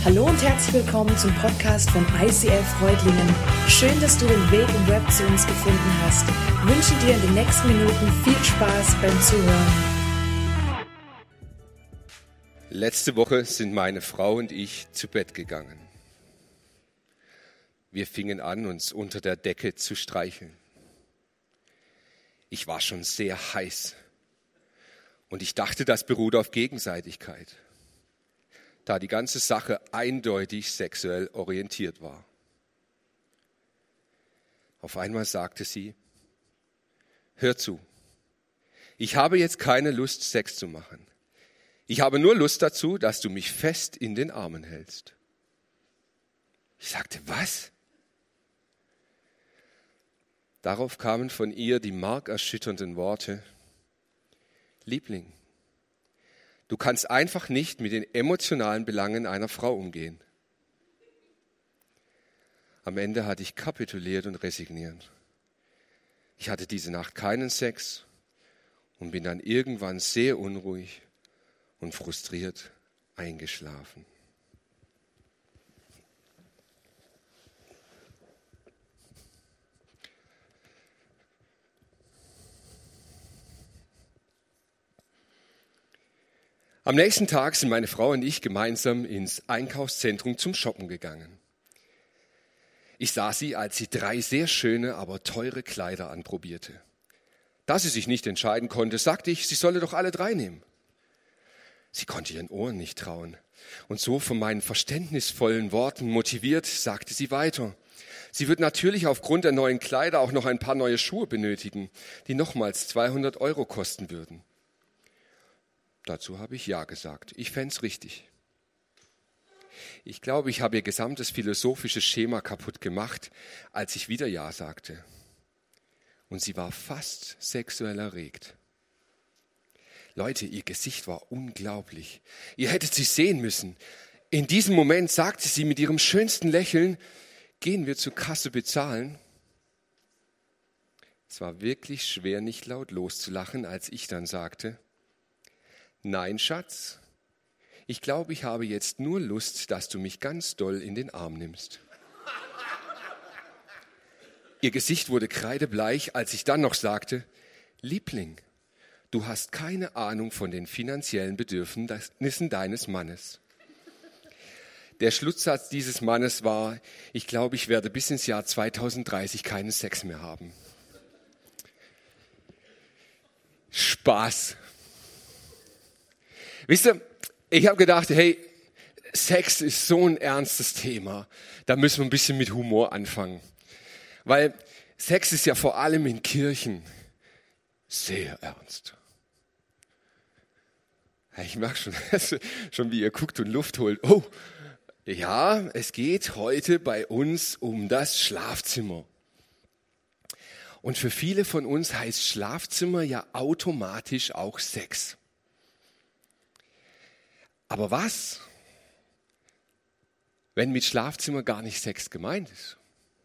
Hallo und herzlich willkommen zum Podcast von ICF Reutlingen. Schön, dass du den Weg im Web zu uns gefunden hast. Ich wünsche dir in den nächsten Minuten viel Spaß beim Zuhören. Letzte Woche sind meine Frau und ich zu Bett gegangen. Wir fingen an, uns unter der Decke zu streicheln. Ich war schon sehr heiß und ich dachte, das beruht auf Gegenseitigkeit, da die ganze Sache eindeutig sexuell orientiert war. Auf einmal sagte sie: Hör zu, ich habe jetzt keine Lust, Sex zu machen. Ich habe nur Lust dazu, dass du mich fest in den Armen hältst. Ich sagte: Was? Darauf kamen von ihr die markerschütternden Worte: Liebling, du kannst einfach nicht mit den emotionalen Belangen einer Frau umgehen. Am Ende hatte ich kapituliert und resigniert. Ich hatte diese Nacht keinen Sex und bin dann irgendwann sehr unruhig und frustriert eingeschlafen. Am nächsten Tag sind meine Frau und ich gemeinsam ins Einkaufszentrum zum Shoppen gegangen. Ich sah sie, als sie 3 sehr schöne, aber teure Kleider anprobierte. Da sie sich nicht entscheiden konnte, sagte ich, sie solle doch alle 3 nehmen. Sie konnte ihren Ohren nicht trauen. Und so von meinen verständnisvollen Worten motiviert, sagte sie weiter. Sie wird natürlich aufgrund der neuen Kleider auch noch ein paar neue Schuhe benötigen, die nochmals 200 € kosten würden. Dazu habe ich Ja gesagt. Ich fänd's richtig. Ich glaube, ich habe ihr gesamtes philosophisches Schema kaputt gemacht, als ich wieder Ja sagte. Und sie war fast sexuell erregt. Leute, ihr Gesicht war unglaublich. Ihr hättet sie sehen müssen. In diesem Moment sagte sie mit ihrem schönsten Lächeln: Gehen wir zur Kasse bezahlen? Es war wirklich schwer, nicht laut loszulachen, als ich dann sagte: Nein, Schatz, ich glaube, ich habe jetzt nur Lust, dass du mich ganz doll in den Arm nimmst. Ihr Gesicht wurde kreidebleich, als ich dann noch sagte: Liebling, du hast keine Ahnung von den finanziellen Bedürfnissen deines Mannes. Der Schlusssatz dieses Mannes war: Ich glaube, ich werde bis ins Jahr 2030 keinen Sex mehr haben. Spaß. Wisst ihr, ich habe gedacht, hey, Sex ist so ein ernstes Thema, da müssen wir ein bisschen mit Humor anfangen. Weil Sex ist ja vor allem in Kirchen sehr ernst. Ich merke schon, wie ihr guckt und Luft holt. Oh, ja, es geht heute bei uns um das Schlafzimmer. Und für viele von uns heißt Schlafzimmer ja automatisch auch Sex. Aber was, wenn mit Schlafzimmer gar nicht Sex gemeint ist?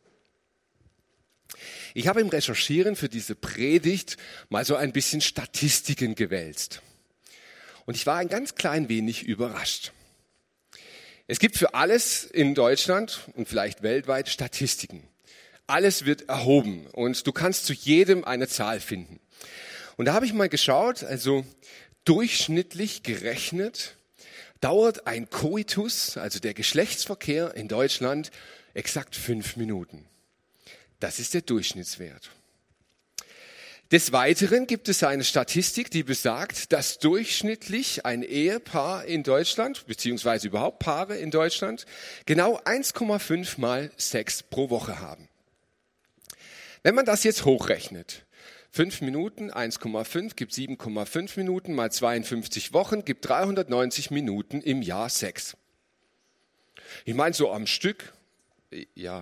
Ich habe im Recherchieren für diese Predigt mal so ein bisschen Statistiken gewälzt. Und ich war ein ganz klein wenig überrascht. Es gibt für alles in Deutschland und vielleicht weltweit Statistiken. Alles wird erhoben und du kannst zu jedem eine Zahl finden. Und da habe ich mal geschaut, also durchschnittlich gerechnet, dauert ein Koitus, also der Geschlechtsverkehr in Deutschland, exakt 5 Minuten. Das ist der Durchschnittswert. Des Weiteren gibt es eine Statistik, die besagt, dass durchschnittlich ein Ehepaar in Deutschland, beziehungsweise überhaupt Paare in Deutschland, genau 1,5 Mal Sex pro Woche haben. Wenn man das jetzt hochrechnet, 5 Minuten, 1,5 gibt 7,5 Minuten mal 52 Wochen, gibt 390 Minuten im Jahr Sex. Ich meine so am Stück, ja,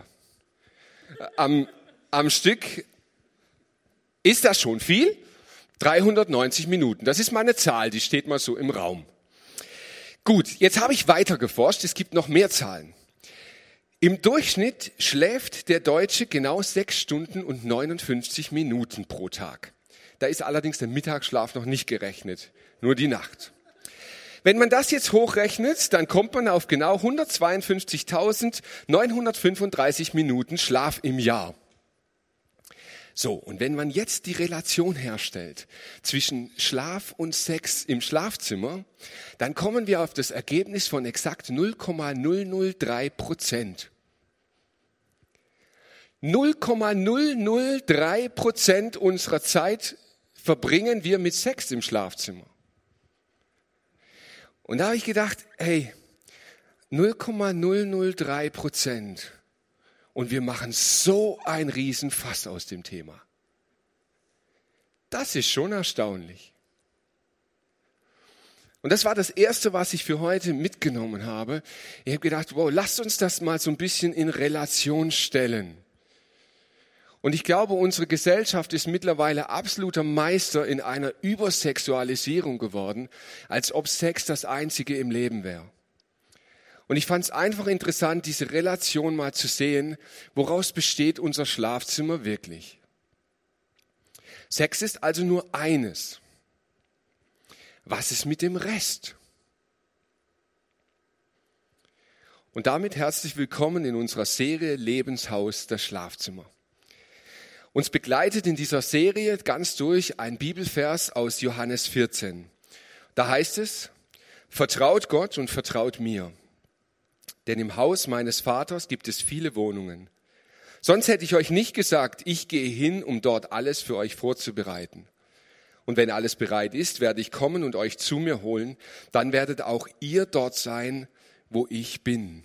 am Stück ist das schon viel, 390 Minuten. Das ist mal eine Zahl, die steht mal so im Raum. Gut, jetzt habe ich weiter geforscht, es gibt noch mehr Zahlen. Im Durchschnitt schläft der Deutsche genau 6 Stunden und 59 Minuten pro Tag. Da ist allerdings der Mittagsschlaf noch nicht gerechnet, nur die Nacht. Wenn man das jetzt hochrechnet, dann kommt man auf genau 152.935 Minuten Schlaf im Jahr. So, und wenn man jetzt die Relation herstellt zwischen Schlaf und Sex im Schlafzimmer, dann kommen wir auf das Ergebnis von exakt 0,003%. 0,003% unserer Zeit verbringen wir mit Sex im Schlafzimmer. Und da habe ich gedacht, hey, 0,003%. Und wir machen so ein Riesenfass aus dem Thema. Das ist schon erstaunlich. Und das war das Erste, was ich für heute mitgenommen habe. Ich habe gedacht, wow, lasst uns das mal so ein bisschen in Relation stellen. Und ich glaube, unsere Gesellschaft ist mittlerweile absoluter Meister in einer Übersexualisierung geworden, als ob Sex das Einzige im Leben wäre. Und ich fand es einfach interessant, diese Relation mal zu sehen, woraus besteht unser Schlafzimmer wirklich. Sex ist also nur eines. Was ist mit dem Rest? Und damit herzlich willkommen in unserer Serie Lebenshaus, das Schlafzimmer. Uns begleitet in dieser Serie ganz durch ein Bibelvers aus Johannes 14. Da heißt es, vertraut Gott und vertraut mir. Denn im Haus meines Vaters gibt es viele Wohnungen. Sonst hätte ich euch nicht gesagt, ich gehe hin, um dort alles für euch vorzubereiten. Und wenn alles bereit ist, werde ich kommen und euch zu mir holen. Dann werdet auch ihr dort sein, wo ich bin.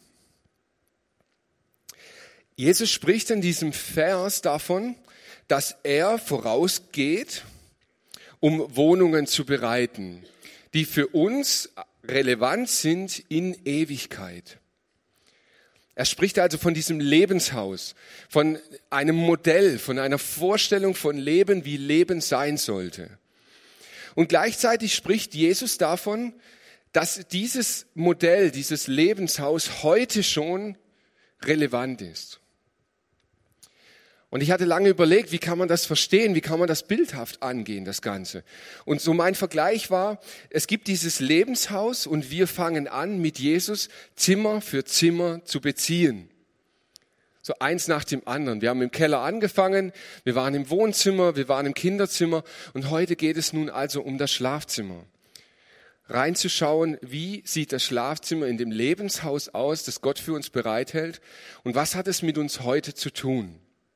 Jesus spricht in diesem Vers davon, dass er vorausgeht, um Wohnungen zu bereiten, die für uns relevant sind in Ewigkeit. Er spricht also von diesem Lebenshaus, von einem Modell, von einer Vorstellung von Leben, wie Leben sein sollte. Und gleichzeitig spricht Jesus davon, dass dieses Modell, dieses Lebenshaus heute schon relevant ist. Und ich hatte lange überlegt, wie kann man das verstehen, wie kann man das bildhaft angehen, das Ganze. Und so mein Vergleich war, es gibt dieses Lebenshaus und wir fangen an, mit Jesus Zimmer für Zimmer zu beziehen. So eins nach dem anderen. Wir haben im Keller angefangen, wir waren im Wohnzimmer, wir waren im Kinderzimmer und heute geht es nun also um das Schlafzimmer. Reinzuschauen, wie sieht das Schlafzimmer in dem Lebenshaus aus, das Gott für uns bereithält und was hat es mit uns heute zu tun.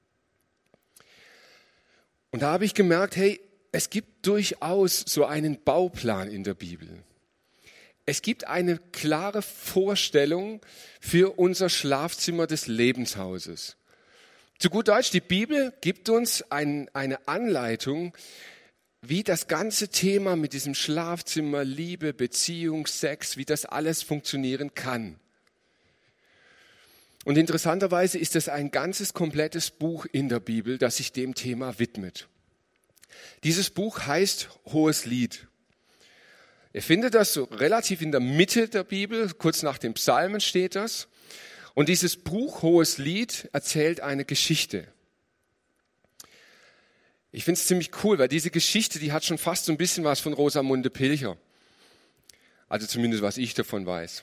Und da habe ich gemerkt, hey, es gibt durchaus so einen Bauplan in der Bibel. Es gibt eine klare Vorstellung für unser Schlafzimmer des Lebenshauses. Zu gut Deutsch, die Bibel gibt uns eine Anleitung, wie das ganze Thema mit diesem Schlafzimmer, Liebe, Beziehung, Sex, wie das alles funktionieren kann. Und interessanterweise ist es ein ganzes, komplettes Buch in der Bibel, das sich dem Thema widmet. Dieses Buch heißt Hohes Lied. Ihr findet das so relativ in der Mitte der Bibel, kurz nach den Psalmen steht das. Und dieses Buch Hohes Lied erzählt eine Geschichte. Ich finde es ziemlich cool, weil diese Geschichte, die hat schon fast so ein bisschen was von Rosamunde Pilcher. Also zumindest, was ich davon weiß.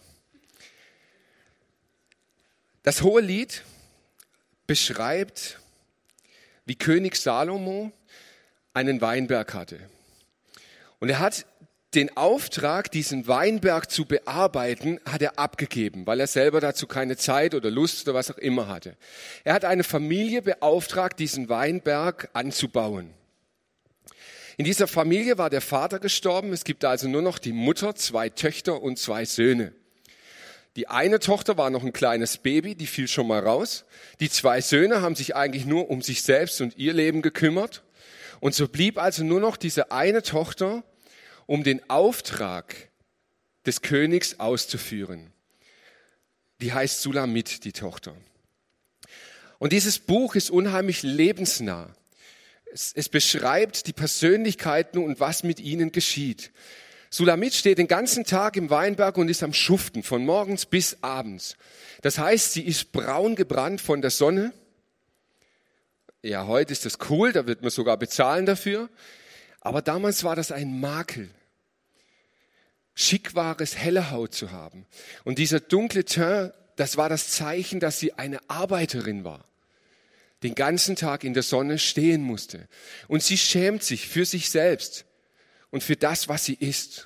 Das Hohe Lied beschreibt, wie König Salomo einen Weinberg hatte. Und er hat den Auftrag, diesen Weinberg zu bearbeiten, hat er abgegeben, weil er selber dazu keine Zeit oder Lust oder was auch immer hatte. Er hat eine Familie beauftragt, diesen Weinberg anzubauen. In dieser Familie war der Vater gestorben. Es gibt also nur noch die Mutter, 2 Töchter und 2 Söhne. Die eine Tochter war noch ein kleines Baby, die fiel schon mal raus. Die 2 Söhne haben sich eigentlich nur um sich selbst und ihr Leben gekümmert. Und so blieb also nur noch diese eine Tochter, um den Auftrag des Königs auszuführen. Die heißt Sulamit, die Tochter. Und dieses Buch ist unheimlich lebensnah. Es beschreibt die Persönlichkeiten und was mit ihnen geschieht. Sulamit steht den ganzen Tag im Weinberg und ist am Schuften, von morgens bis abends. Das heißt, sie ist braun gebrannt von der Sonne. Ja, heute ist das cool, da wird man sogar bezahlen dafür. Aber damals war das ein Makel. Schickwares, helle Haut zu haben. Und dieser dunkle Teint, das war das Zeichen, dass sie eine Arbeiterin war. Den ganzen Tag in der Sonne stehen musste. Und sie schämt sich für sich selbst und für das, was sie ist.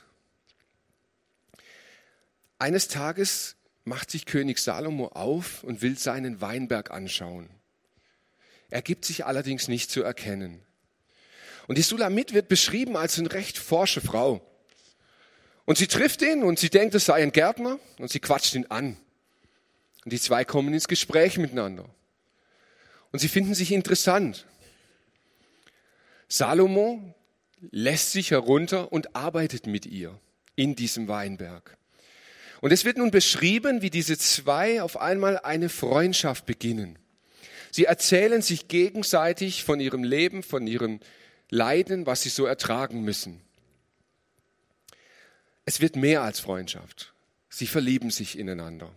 Eines Tages macht sich König Salomo auf und will seinen Weinberg anschauen. Er gibt sich allerdings nicht zu erkennen. Und die Sulamit wird beschrieben als eine recht forsche Frau. Und sie trifft ihn und sie denkt, es sei ein Gärtner und sie quatscht ihn an. Und die zwei kommen ins Gespräch miteinander. Und sie finden sich interessant. Salomo lässt sich herunter und arbeitet mit ihr in diesem Weinberg. Und es wird nun beschrieben, wie diese zwei auf einmal eine Freundschaft beginnen. Sie erzählen sich gegenseitig von ihrem Leben, von ihren Leiden, was sie so ertragen müssen. Es wird mehr als Freundschaft. Sie verlieben sich ineinander.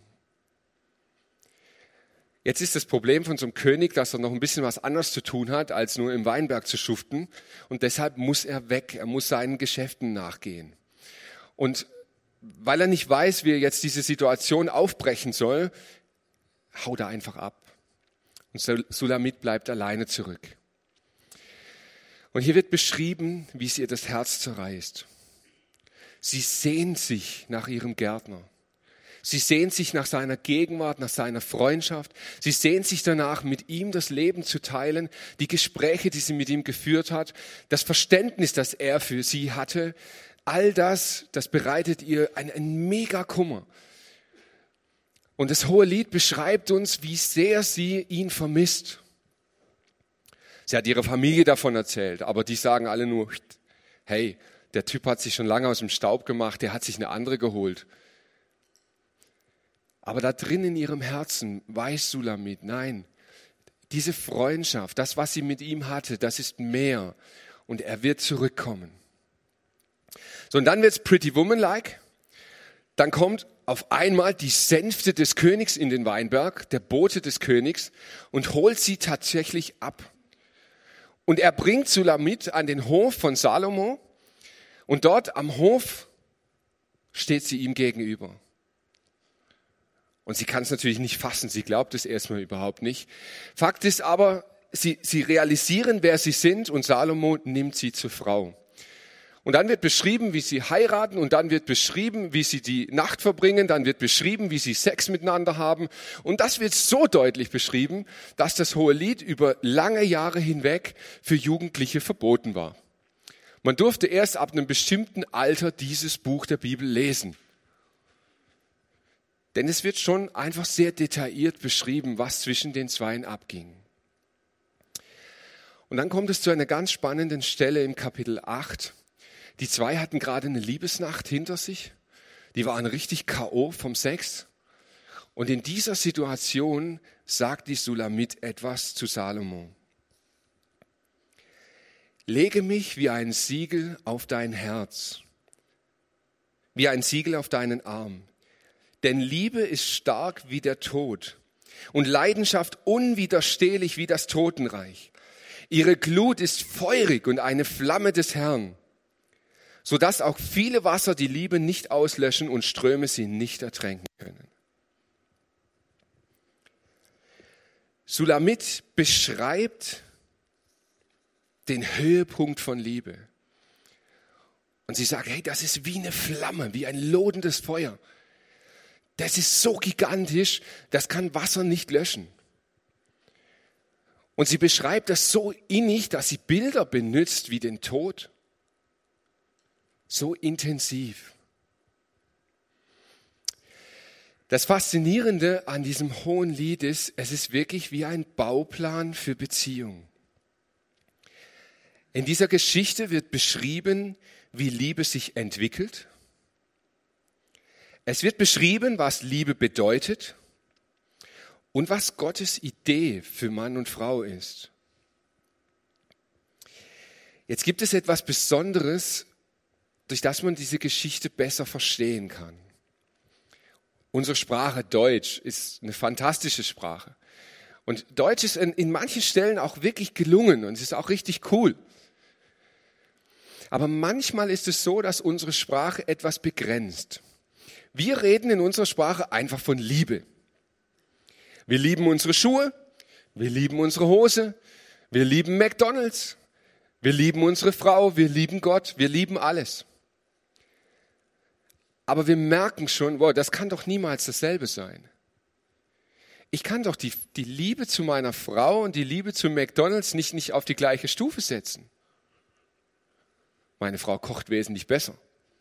Jetzt ist das Problem von so einem König, dass er noch ein bisschen was anderes zu tun hat, als nur im Weinberg zu schuften. Und deshalb muss er weg, er muss seinen Geschäften nachgehen. Und weil er nicht weiß, wie er jetzt diese Situation aufbrechen soll, haut er einfach ab. Und Sulamit bleibt alleine zurück. Und hier wird beschrieben, wie es ihr das Herz zerreißt. Sie sehnt sich nach ihrem Gärtner. Sie sehnt sich nach seiner Gegenwart, nach seiner Freundschaft. Sie sehnt sich danach, mit ihm das Leben zu teilen, die Gespräche, die sie mit ihm geführt hat, das Verständnis, das er für sie hatte. All das bereitet ihr einen mega Kummer. Und das Hohelied beschreibt uns, wie sehr sie ihn vermisst. Sie hat ihrer Familie davon erzählt, aber die sagen alle nur, hey, der Typ hat sich schon lange aus dem Staub gemacht, der hat sich eine andere geholt. Aber da drin in ihrem Herzen weiß Sulamit, nein, diese Freundschaft, das, was sie mit ihm hatte, das ist mehr und er wird zurückkommen. So, und dann wird's Pretty Woman-like. Dann kommt auf einmal die Sänfte des Königs in den Weinberg, der Bote des Königs, und holt sie tatsächlich ab. Und er bringt Sulamit an den Hof von Salomo und dort am Hof steht sie ihm gegenüber. Und sie kann es natürlich nicht fassen, sie glaubt es erstmal überhaupt nicht. Fakt ist aber, sie realisieren, wer sie sind und Salomo nimmt sie zur Frau. Und dann wird beschrieben, wie sie heiraten und dann wird beschrieben, wie sie die Nacht verbringen, dann wird beschrieben, wie sie Sex miteinander haben. Und das wird so deutlich beschrieben, dass das Hohelied über lange Jahre hinweg für Jugendliche verboten war. Man durfte erst ab einem bestimmten Alter dieses Buch der Bibel lesen. Denn es wird schon einfach sehr detailliert beschrieben, was zwischen den Zweien abging. Und dann kommt es zu einer ganz spannenden Stelle im Kapitel 8. Die zwei hatten gerade eine Liebesnacht hinter sich. Die waren richtig K.O. vom Sex. Und in dieser Situation sagt die Sulamit etwas zu Salomo. Lege mich wie ein Siegel auf dein Herz, wie ein Siegel auf deinen Arm. Denn Liebe ist stark wie der Tod und Leidenschaft unwiderstehlich wie das Totenreich. Ihre Glut ist feurig und eine Flamme des Herrn, sodass auch viele Wasser die Liebe nicht auslöschen und Ströme sie nicht ertränken können. Sulamit beschreibt den Höhepunkt von Liebe. Und sie sagt, hey, das ist wie eine Flamme, wie ein lodendes Feuer. Das ist so gigantisch, das kann Wasser nicht löschen. Und sie beschreibt das so innig, dass sie Bilder benutzt wie den Tod. So intensiv. Das Faszinierende an diesem Hohelied ist, es ist wirklich wie ein Bauplan für Beziehung. In dieser Geschichte wird beschrieben, wie Liebe sich entwickelt. Es wird beschrieben, was Liebe bedeutet und was Gottes Idee für Mann und Frau ist. Jetzt gibt es etwas Besonderes, durch das man diese Geschichte besser verstehen kann. Unsere Sprache Deutsch ist eine fantastische Sprache. Und Deutsch ist in manchen Stellen auch wirklich gelungen und es ist auch richtig cool. Aber manchmal ist es so, dass unsere Sprache etwas begrenzt. Wir reden in unserer Sprache einfach von Liebe. Wir lieben unsere Schuhe, wir lieben unsere Hose, wir lieben McDonald's, wir lieben unsere Frau, wir lieben Gott, wir lieben alles. Aber wir merken schon, wow, das kann doch niemals dasselbe sein. Ich kann doch die Liebe zu meiner Frau und die Liebe zu McDonald's nicht auf die gleiche Stufe setzen. Meine Frau kocht wesentlich besser.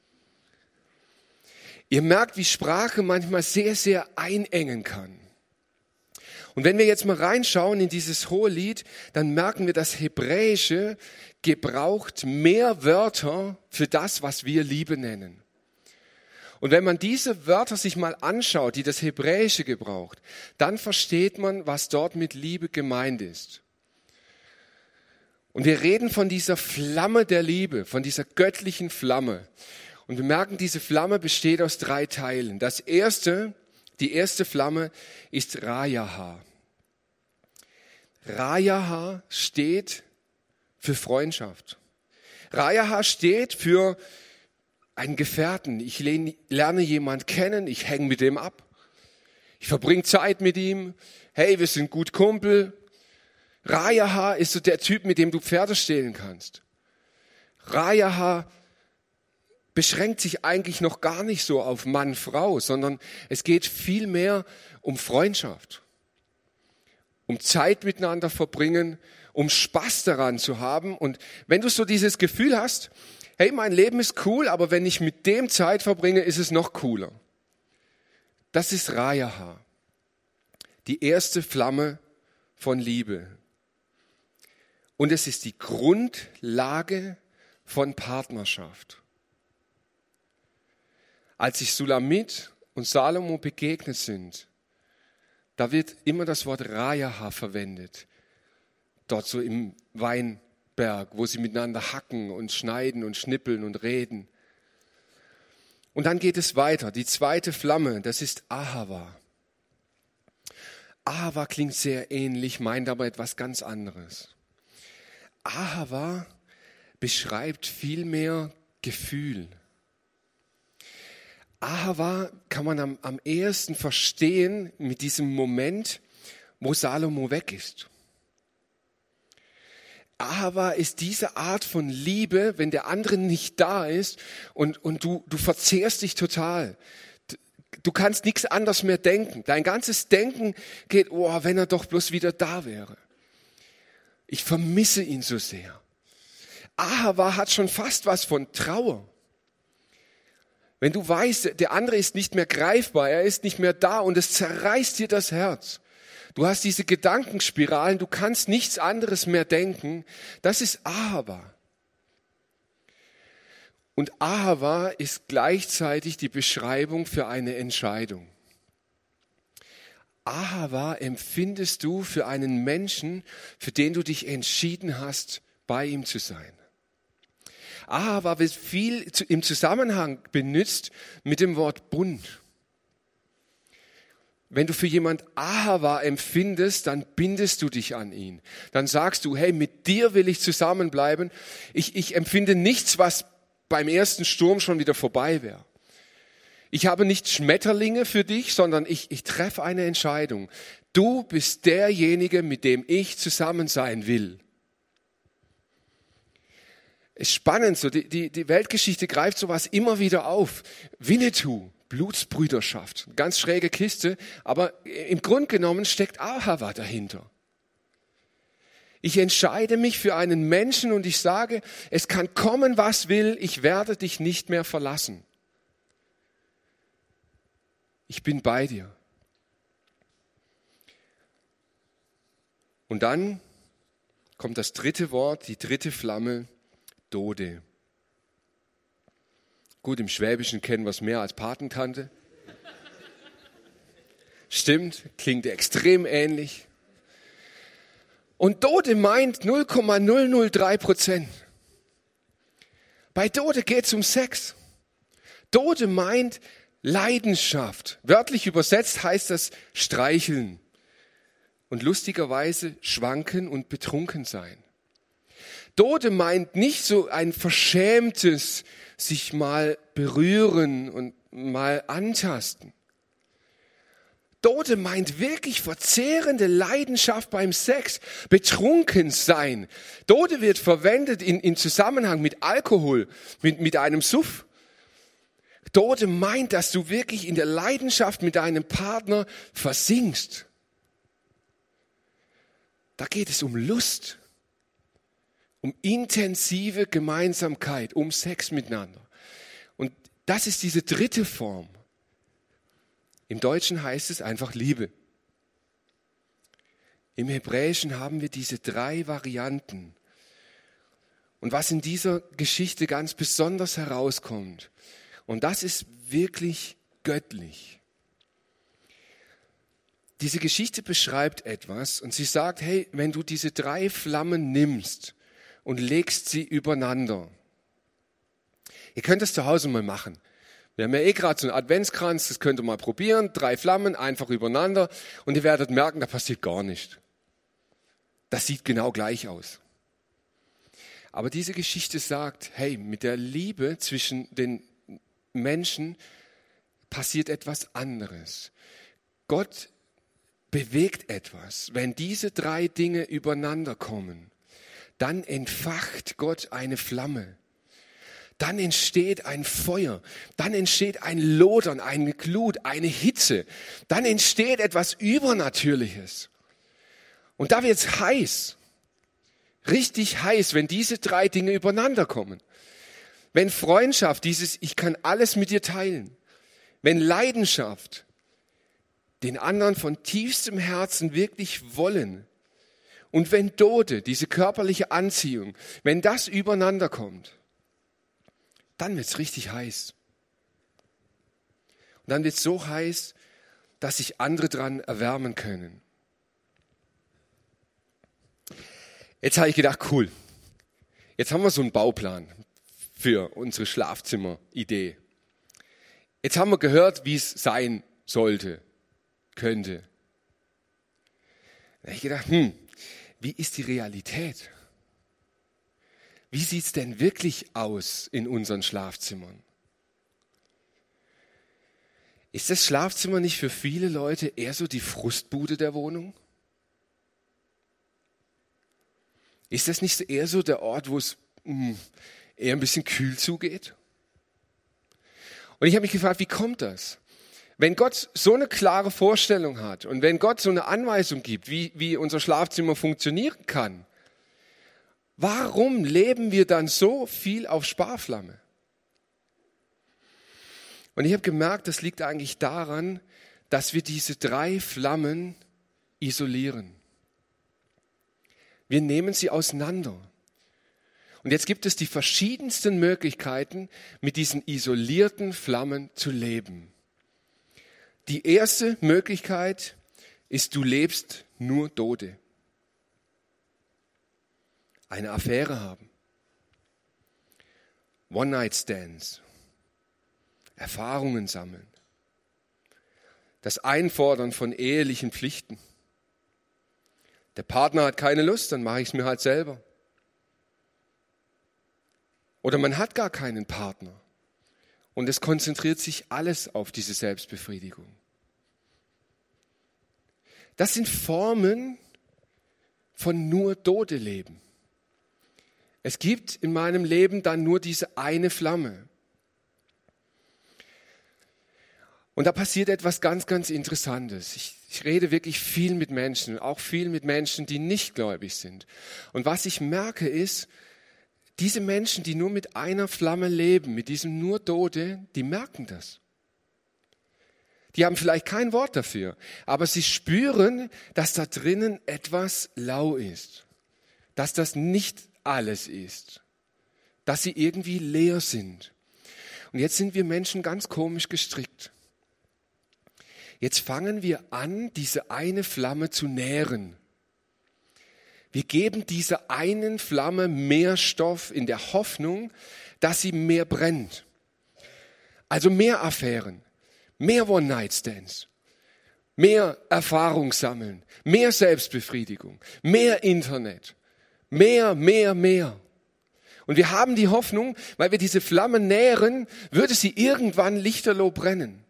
Ihr merkt, wie Sprache manchmal sehr, sehr einengen kann. Und wenn wir jetzt mal reinschauen in dieses Hohelied, dann merken wir, das Hebräische gebraucht mehr Wörter für das, was wir Liebe nennen. Und wenn man diese Wörter sich mal anschaut, die das Hebräische gebraucht, dann versteht man, was dort mit Liebe gemeint ist. Und wir reden von dieser Flamme der Liebe, von dieser göttlichen Flamme. Und wir merken, diese Flamme besteht aus 3 Teilen. Die erste Flamme ist Rajaha. Rajaha steht für Freundschaft. Rajaha steht für einen Gefährten. Ich lerne jemanden kennen, ich hänge mit dem ab. Ich verbringe Zeit mit ihm. Hey, wir sind gut Kumpel. Rajaha ist so der Typ, mit dem du Pferde stehlen kannst. Rajaha beschränkt sich eigentlich noch gar nicht so auf Mann, Frau, sondern es geht viel mehr um Freundschaft, um Zeit miteinander verbringen, um Spaß daran zu haben. Und wenn du so dieses Gefühl hast, hey, mein Leben ist cool, aber wenn ich mit dem Zeit verbringe, ist es noch cooler. Das ist Rajaha, die erste Flamme von Liebe. Und es ist die Grundlage von Partnerschaft. Als sich Sulamit und Salomo begegnet sind, da wird immer das Wort Rajaha verwendet. Dort so im Weinberg, wo sie miteinander hacken und schneiden und schnippeln und reden. Und dann geht es weiter. Die zweite Flamme, das ist Ahava. Ahava klingt sehr ähnlich, meint aber etwas ganz anderes. Ahava beschreibt vielmehr Gefühl. Ahava kann man am ehesten verstehen mit diesem Moment, wo Salomo weg ist. Ahava ist diese Art von Liebe, wenn der andere nicht da ist und du verzehrst dich total. Du kannst nichts anderes mehr denken. Dein ganzes Denken geht, oh, wenn er doch bloß wieder da wäre. Ich vermisse ihn so sehr. Ahava hat schon fast was von Trauer. Wenn du weißt, der andere ist nicht mehr greifbar, er ist nicht mehr da und es zerreißt dir das Herz. Du hast diese Gedankenspiralen, du kannst nichts anderes mehr denken. Das ist Ahava. Und Ahava ist gleichzeitig die Beschreibung für eine Entscheidung. Ahava empfindest du für einen Menschen, für den du dich entschieden hast, bei ihm zu sein. Ahava wird viel im Zusammenhang benutzt mit dem Wort Bund. Wenn du für jemand Ahava empfindest, dann bindest du dich an ihn. Dann sagst du, hey, mit dir will ich zusammenbleiben. Ich empfinde nichts, was beim ersten Sturm schon wieder vorbei wäre. Ich habe nicht Schmetterlinge für dich, sondern ich treffe eine Entscheidung. Du bist derjenige, mit dem ich zusammen sein will. Ist spannend, so die Weltgeschichte greift sowas immer wieder auf. Winnetou, Blutsbrüderschaft, ganz schräge Kiste, aber im Grunde genommen steckt Ahava dahinter. Ich entscheide mich für einen Menschen und ich sage, es kann kommen, was will, ich werde dich nicht mehr verlassen. Ich bin bei dir. Und dann kommt das dritte Wort, die dritte Flamme, Dode. Gut, im Schwäbischen kennen wir es mehr als Patentante. Stimmt, klingt extrem ähnlich. Und Dode meint 0,003%. Bei Dode geht es um Sex. Dode meint Leidenschaft. Wörtlich übersetzt heißt das streicheln und lustigerweise schwanken und betrunken sein. Dode meint nicht so ein verschämtes sich mal berühren und mal antasten. Dode meint wirklich verzehrende Leidenschaft beim Sex, betrunken sein. Dode wird verwendet in Zusammenhang mit Alkohol, mit einem Suff. Dode meint, dass du wirklich in der Leidenschaft mit deinem Partner versinkst. Da geht es um Lust, um intensive Gemeinsamkeit, um Sex miteinander. Und das ist diese dritte Form. Im Deutschen heißt es einfach Liebe. Im Hebräischen haben wir diese 3 Varianten. Und was in dieser Geschichte ganz besonders herauskommt, und das ist wirklich göttlich. Diese Geschichte beschreibt etwas und sie sagt, hey, wenn du diese 3 Flammen nimmst und legst sie übereinander. Ihr könnt das zu Hause mal machen. Wir haben ja gerade so einen Adventskranz, das könnt ihr mal probieren. 3 Flammen einfach übereinander und ihr werdet merken, da passiert gar nichts. Das sieht genau gleich aus. Aber diese Geschichte sagt, hey, mit der Liebe zwischen den Menschen passiert etwas anderes. Gott bewegt etwas. Wenn diese 3 Dinge übereinander kommen, dann entfacht Gott eine Flamme. Dann entsteht ein Feuer, dann entsteht ein Lodern, eine Glut, eine Hitze. Dann entsteht etwas Übernatürliches. Und da wird's heiß, richtig heiß, wenn diese 3 Dinge übereinander kommen. Wenn Freundschaft, dieses ich kann alles mit dir teilen. Wenn Leidenschaft, den anderen von tiefstem Herzen wirklich wollen. Und wenn Dode, diese körperliche Anziehung, wenn das übereinander kommt, dann wird's richtig heiß. Und dann wird's so heiß, dass sich andere dran erwärmen können. Jetzt habe ich gedacht, cool, jetzt haben wir so einen Bauplan für unsere Schlafzimmer-Idee. Jetzt haben wir gehört, wie es sein sollte, könnte. Da habe ich gedacht, wie ist die Realität? Wie sieht es denn wirklich aus in unseren Schlafzimmern? Ist das Schlafzimmer nicht für viele Leute eher so die Frustbude der Wohnung? Ist das nicht eher so der Ort, wo es eher ein bisschen kühl zugeht? Und ich habe mich gefragt, wie kommt das? Wenn Gott so eine klare Vorstellung hat und wenn Gott so eine Anweisung gibt, wie unser Schlafzimmer funktionieren kann, warum leben wir dann so viel auf Sparflamme? Und ich habe gemerkt, das liegt eigentlich daran, dass wir diese 3 Flammen isolieren. Wir nehmen sie auseinander. Und jetzt gibt es die verschiedensten Möglichkeiten, mit diesen isolierten Flammen zu leben. Die erste Möglichkeit ist, du lebst nur Dode. Eine Affäre haben. One-Night-Stands. Erfahrungen sammeln. Das Einfordern von ehelichen Pflichten. Der Partner hat keine Lust, dann mache ich es mir halt selber. Oder man hat gar keinen Partner. Und es konzentriert sich alles auf diese Selbstbefriedigung. Das sind Formen von nur Dode-Leben. Es gibt in meinem Leben dann nur diese eine Flamme. Und da passiert etwas ganz, ganz Interessantes. Ich rede wirklich viel mit Menschen, auch viel mit Menschen, die nicht gläubig sind. Und was ich merke ist, diese Menschen, die nur mit einer Flamme leben, mit diesem nur Dode, die merken das. Die haben vielleicht kein Wort dafür, aber sie spüren, dass da drinnen etwas lau ist, dass das nicht alles ist, dass sie irgendwie leer sind. Und jetzt sind wir Menschen ganz komisch gestrickt. Jetzt fangen wir an, diese eine Flamme zu nähren. Wir geben dieser einen Flamme mehr Stoff in der Hoffnung, dass sie mehr brennt. Also mehr Affären, mehr One-Night-Stands, mehr Erfahrung sammeln, mehr Selbstbefriedigung, mehr Internet, Mehr, mehr, mehr. Und wir haben die Hoffnung, weil wir diese Flamme nähren, würde sie irgendwann lichterloh brennen.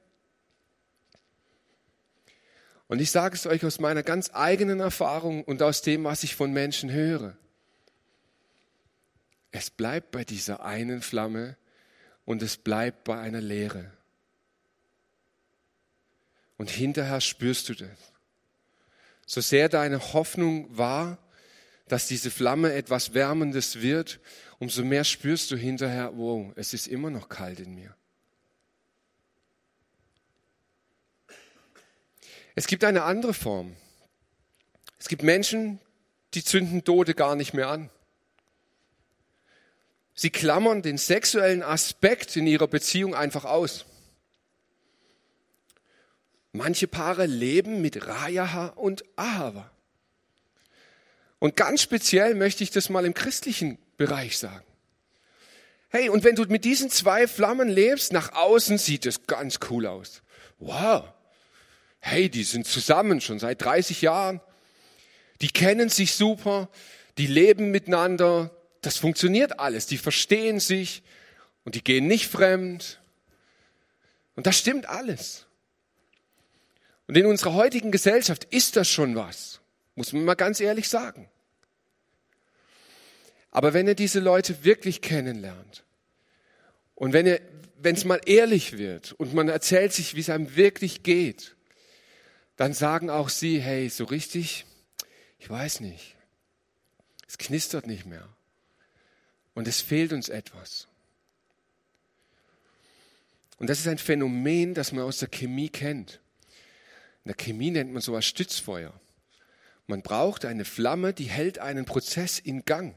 Und ich sage es euch aus meiner ganz eigenen Erfahrung und aus dem, was ich von Menschen höre. Es bleibt bei dieser einen Flamme und es bleibt bei einer Leere. Und hinterher spürst du das. So sehr deine Hoffnung war, dass diese Flamme etwas Wärmendes wird, umso mehr spürst du hinterher, wow, es ist immer noch kalt in mir. Es gibt eine andere Form. Es gibt Menschen, die zünden Dode gar nicht mehr an. Sie klammern den sexuellen Aspekt in ihrer Beziehung einfach aus. Manche Paare leben mit Rajaha und Ahava. Und ganz speziell möchte ich das mal im christlichen Bereich sagen. Hey, und wenn du mit diesen zwei Flammen lebst, nach außen sieht es ganz cool aus. Wow. Hey, die sind zusammen schon seit 30 Jahren. Die kennen sich super. Die leben miteinander. Das funktioniert alles. Die verstehen sich und die gehen nicht fremd. Und das stimmt alles. Und in unserer heutigen Gesellschaft ist das schon was. Muss man mal ganz ehrlich sagen. Aber wenn ihr diese Leute wirklich kennenlernt und wenn es mal ehrlich wird und man erzählt sich, wie es einem wirklich geht, dann sagen auch sie, hey, so richtig, ich weiß nicht, es knistert nicht mehr und es fehlt uns etwas. Und das ist ein Phänomen, das man aus der Chemie kennt. In der Chemie nennt man sowas Stützfeuer. Man braucht eine Flamme, die hält einen Prozess in Gang.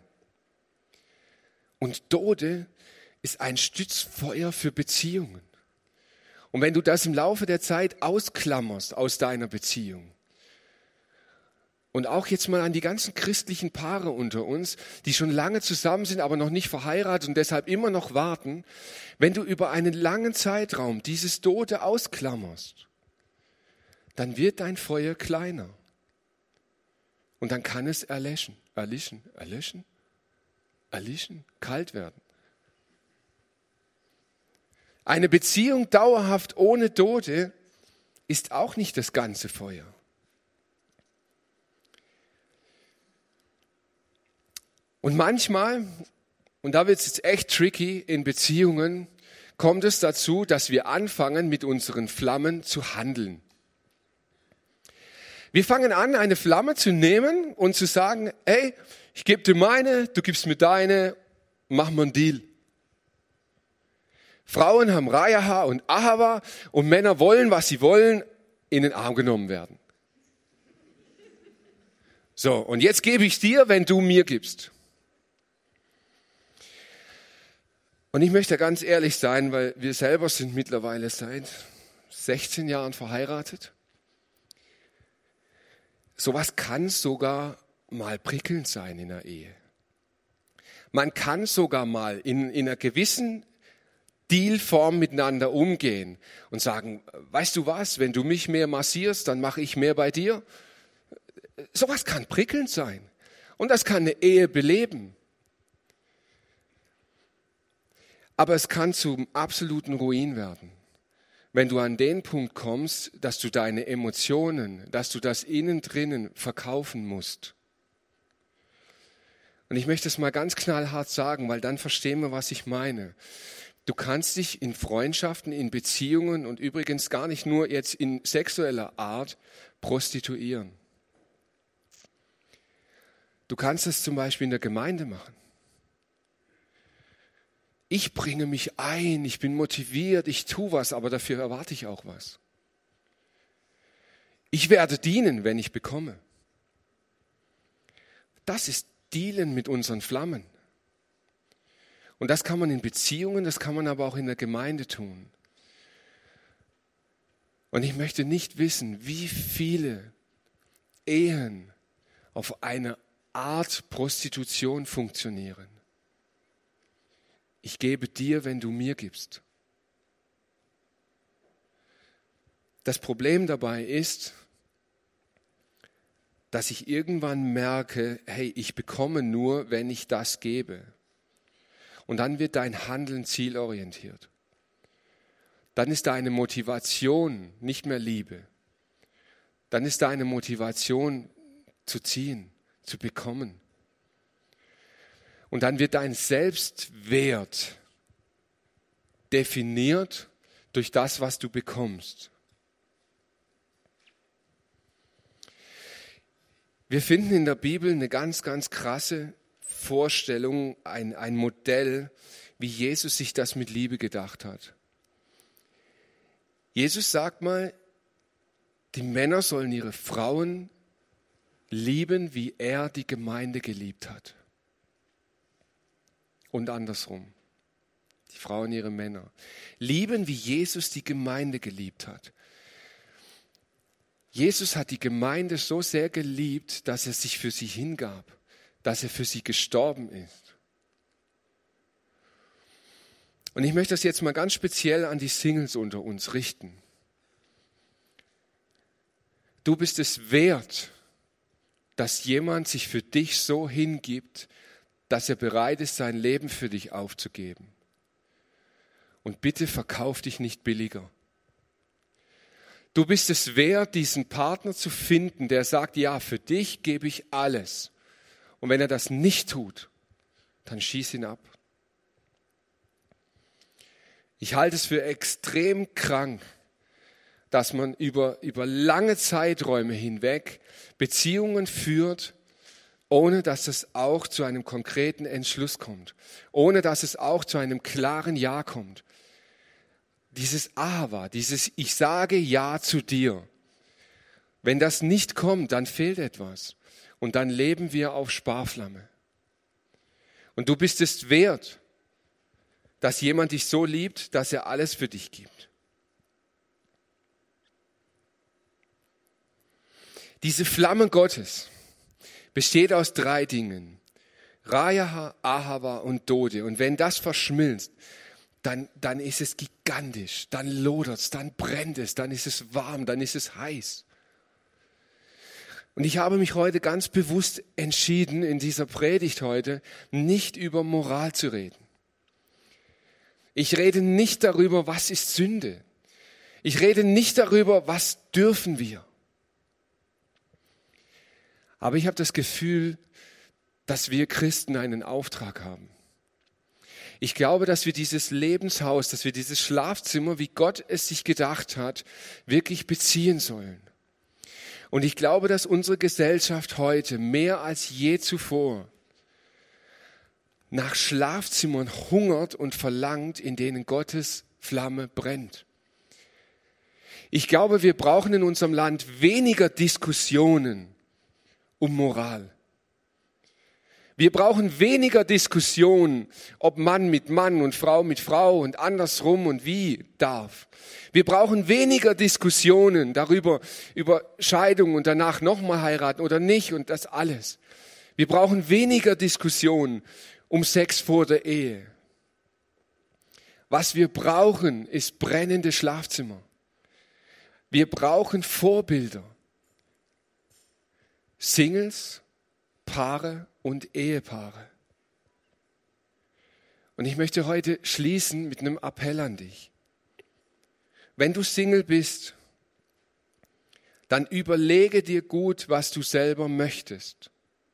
Und Dode ist ein Stützfeuer für Beziehungen. Und wenn du das im Laufe der Zeit ausklammerst aus deiner Beziehung, und auch jetzt mal an die ganzen christlichen Paare unter uns, die schon lange zusammen sind, aber noch nicht verheiratet und deshalb immer noch warten, wenn du über einen langen Zeitraum dieses Dode ausklammerst, dann wird dein Feuer kleiner. Und dann kann es erlischen, kalt werden. Eine Beziehung dauerhaft ohne Dode ist auch nicht das ganze Feuer. Und manchmal, und da wird es jetzt echt tricky in Beziehungen, kommt es dazu, dass wir anfangen, mit unseren Flammen zu handeln. Wir fangen an, eine Flamme zu nehmen und zu sagen, hey, ich gebe dir meine, du gibst mir deine, machen wir einen Deal. Frauen haben Rajaha und Ahava und Männer wollen, was sie wollen, in den Arm genommen werden. So, und jetzt gebe ich dir, wenn du mir gibst. Und ich möchte ganz ehrlich sein, weil wir selber sind mittlerweile seit 16 Jahren verheiratet. Sowas kann sogar mal prickelnd sein in der Ehe. Man kann sogar mal in einer gewissen Dealform miteinander umgehen und sagen, weißt du was, wenn du mich mehr massierst, dann mache ich mehr bei dir. Sowas kann prickelnd sein und das kann eine Ehe beleben. Aber es kann zum absoluten Ruin werden, wenn du an den Punkt kommst, dass du deine Emotionen, dass du das innen drinnen verkaufen musst. Und ich möchte es mal ganz knallhart sagen, weil dann verstehen wir, was ich meine. Du kannst dich in Freundschaften, in Beziehungen und übrigens gar nicht nur jetzt in sexueller Art prostituieren. Du kannst es zum Beispiel in der Gemeinde machen. Ich bringe mich ein, ich bin motiviert, ich tue was, aber dafür erwarte ich auch was. Ich werde dienen, wenn ich bekomme. Das ist Dealen mit unseren Flammen. Und das kann man in Beziehungen, das kann man aber auch in der Gemeinde tun. Und ich möchte nicht wissen, wie viele Ehen auf eine Art Prostitution funktionieren. Ich gebe dir, wenn du mir gibst. Das Problem dabei ist, dass ich irgendwann merke, hey, ich bekomme nur, wenn ich das gebe. Und dann wird dein Handeln zielorientiert. Dann ist deine Motivation nicht mehr Liebe. Dann ist deine Motivation zu ziehen, zu bekommen. Und dann wird dein Selbstwert definiert durch das, was du bekommst. Wir finden in der Bibel eine ganz, ganz krasse Vorstellung, ein Modell, wie Jesus sich das mit Liebe gedacht hat. Jesus sagt mal, die Männer sollen ihre Frauen lieben, wie er die Gemeinde geliebt hat. Und andersrum. Die Frauen ihre Männer. Lieben, wie Jesus die Gemeinde geliebt hat. Jesus hat die Gemeinde so sehr geliebt, dass er sich für sie hingab, dass er für sie gestorben ist. Und ich möchte das jetzt mal ganz speziell an die Singles unter uns richten. Du bist es wert, dass jemand sich für dich so hingibt, dass er bereit ist, sein Leben für dich aufzugeben. Und bitte verkauf dich nicht billiger. Du bist es wert, diesen Partner zu finden, der sagt, ja, für dich gebe ich alles. Und wenn er das nicht tut, dann schieß ihn ab. Ich halte es für extrem krank, dass man über lange Zeiträume hinweg Beziehungen führt, ohne dass es auch zu einem konkreten Entschluss kommt, ohne dass es auch zu einem klaren Ja kommt. Dieses Aber, dieses Ich sage Ja zu dir. Wenn das nicht kommt, dann fehlt etwas. Und dann leben wir auf Sparflamme. Und du bist es wert, dass jemand dich so liebt, dass er alles für dich gibt. Diese Flamme Gottes besteht aus 3 Dingen. Raja, Ahava und Dode. Und wenn das verschmilzt, dann ist es gigantisch, dann lodert es, dann brennt es, dann ist es warm, dann ist es heiß. Und ich habe mich heute ganz bewusst entschieden, in dieser Predigt heute nicht über Moral zu reden. Ich rede nicht darüber, was ist Sünde. Ich rede nicht darüber, was dürfen wir. Aber ich habe das Gefühl, dass wir Christen einen Auftrag haben. Ich glaube, dass wir dieses Lebenshaus, dass wir dieses Schlafzimmer, wie Gott es sich gedacht hat, wirklich beziehen sollen. Und ich glaube, dass unsere Gesellschaft heute mehr als je zuvor nach Schlafzimmern hungert und verlangt, in denen Gottes Flamme brennt. Ich glaube, wir brauchen in unserem Land weniger Diskussionen um Moral. Wir brauchen weniger Diskussionen, ob Mann mit Mann und Frau mit Frau und andersrum und wie darf. Wir brauchen weniger Diskussionen darüber, über Scheidung und danach nochmal heiraten oder nicht und das alles. Wir brauchen weniger Diskussionen um Sex vor der Ehe. Was wir brauchen, ist brennende Schlafzimmer. Wir brauchen Vorbilder. Singles, Paare und Ehepaare. Und ich möchte heute schließen mit einem Appell an dich. Wenn du Single bist, dann überlege dir gut, was du selber möchtest.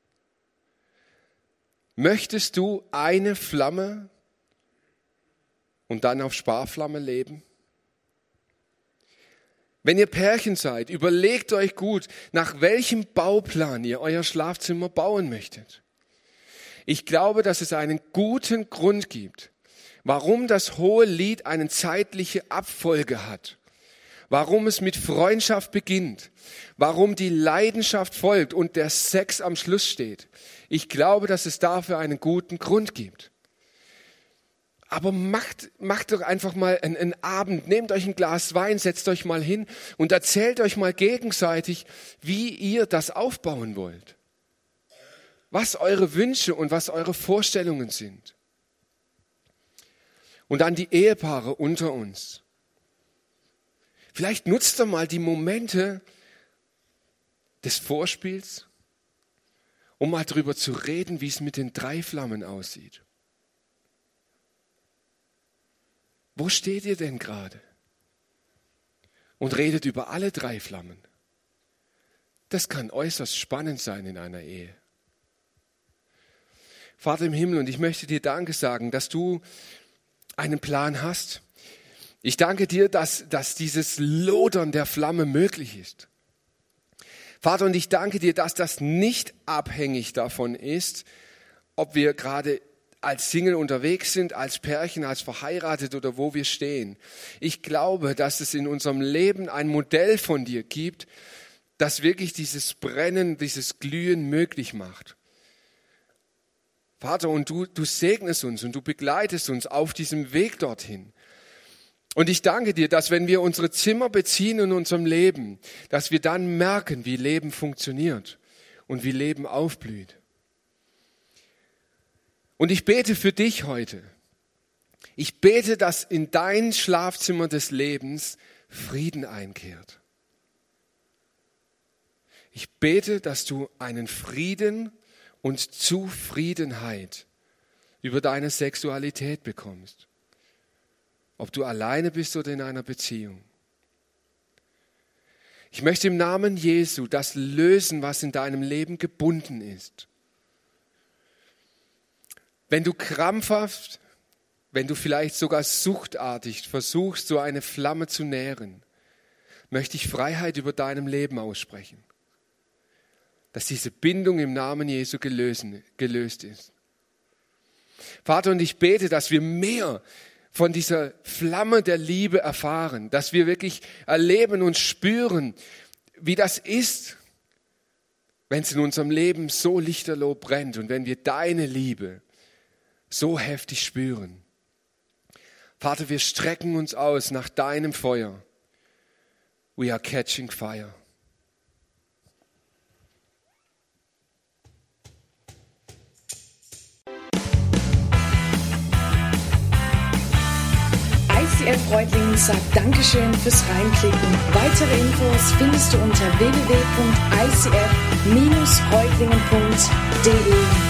Möchtest du eine Flamme und dann auf Sparflamme leben? Wenn ihr Pärchen seid, überlegt euch gut, nach welchem Bauplan ihr euer Schlafzimmer bauen möchtet. Ich glaube, dass es einen guten Grund gibt, warum das Hohelied eine zeitliche Abfolge hat, warum es mit Freundschaft beginnt, warum die Leidenschaft folgt und der Sex am Schluss steht. Ich glaube, dass es dafür einen guten Grund gibt. Aber macht doch einfach mal einen Abend, nehmt euch ein Glas Wein, setzt euch mal hin und erzählt euch mal gegenseitig, wie ihr das aufbauen wollt. Was eure Wünsche und was eure Vorstellungen sind. Und dann die Ehepaare unter uns. Vielleicht nutzt doch mal die Momente des Vorspiels, um mal drüber zu reden, wie es mit den 3 Flammen aussieht. Wo steht ihr denn gerade? Und redet über alle 3 Flammen. Das kann äußerst spannend sein in einer Ehe. Vater im Himmel, und ich möchte dir Danke sagen, dass du einen Plan hast. Ich danke dir, dass dieses Lodern der Flamme möglich ist. Vater, und ich danke dir, dass das nicht abhängig davon ist, ob wir gerade als Single unterwegs sind, als Pärchen, als verheiratet oder wo wir stehen. Ich glaube, dass es in unserem Leben ein Modell von dir gibt, das wirklich dieses Brennen, dieses Glühen möglich macht. Vater, und du segnest uns und du begleitest uns auf diesem Weg dorthin. Und ich danke dir, dass wenn wir unsere Zimmer beziehen in unserem Leben, dass wir dann merken, wie Leben funktioniert und wie Leben aufblüht. Und ich bete für dich heute. Ich bete, dass in dein Schlafzimmer des Lebens Frieden einkehrt. Ich bete, dass du einen Frieden und Zufriedenheit über deine Sexualität bekommst. Ob du alleine bist oder in einer Beziehung. Ich möchte im Namen Jesu das lösen, was in deinem Leben gebunden ist. Wenn du krampfhaft, wenn du vielleicht sogar suchtartig versuchst, so eine Flamme zu nähren, möchte ich Freiheit über deinem Leben aussprechen. Dass diese Bindung im Namen Jesu gelöst ist. Vater, und ich bete, dass wir mehr von dieser Flamme der Liebe erfahren, dass wir wirklich erleben und spüren, wie das ist, wenn es in unserem Leben so lichterloh brennt und wenn wir deine Liebe so heftig spüren. Vater, wir strecken uns aus nach deinem Feuer. We are catching fire. ICF Reutlingen sagt Dankeschön fürs Reinklicken. Weitere Infos findest du unter www.icf-reutlingen.de.